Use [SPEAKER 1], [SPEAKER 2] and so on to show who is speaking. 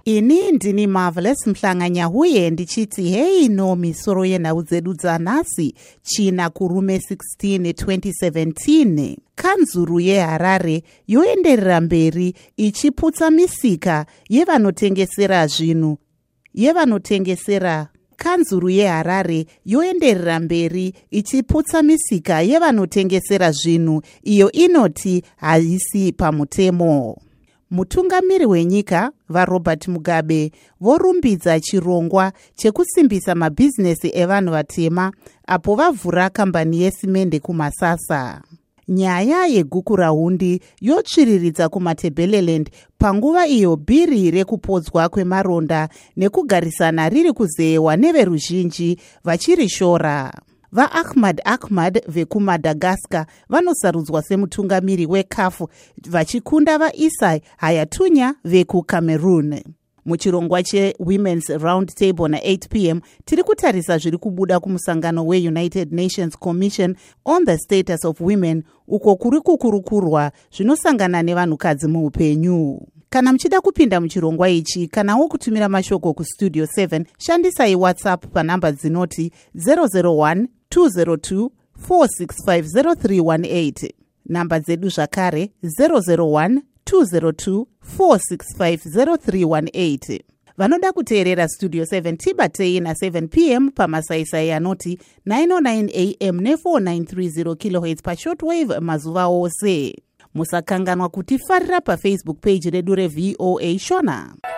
[SPEAKER 1] Ini ndini Marvelous Mhlanganya huye ndichiti hei no misoro yenhau dzedu dzanhasi china kurume 16 2017. Kanzuru yeHarare yoenderera mberi ichiputsa misika yevanotengesera zvinhu Kanzuru yeHarare yoenderera mberi ichiputsa misika yevanotengesera zvinhu iyo inoti haisi pamutemo. Mutungamiri wenyika vaRobert Mugabe vorumbidza chirongwa chekusimbisa mabhizinesi evanhu vatema apo vavhura kambani yesimende kuMasasa. Nyaya yegukurahundi yotsviriridza kumaTebeleland panguva iyo bhiri rekupodzwa kwemaronda nekugarisana riri kuzeyewa neveruzhinji vachirishora. VaAhmad vekuMadagascar vanosarudzwa semutungamiri weCAF vachikunda vaIsai Hayatunya vekuCameroon. Muchirongwa cheWomen's Round Table na8 p.m. tiri kutarisa zviri kubuda kumusangano weUnited Nations Commission on the Status of Women uko kuri kukurukurwa zvinosangana nevanhukadzi muupenyu. Kana muchida kupinda muchirongwa ichi kanawo kutumira mashoko kustudio 7 shandisai WhatsApp panhamba dzinoti 001 202 4650318. Namba dzedu zvakare 001 202 4650318. Vanoda kuteerera Studio 7 tibatei na7 p.m. pamasaisai anoti 909 am ne4930 kHz pashortwave mazuva ose. Musakanganwa kutifarira paFacebook page redu reVOA Shona.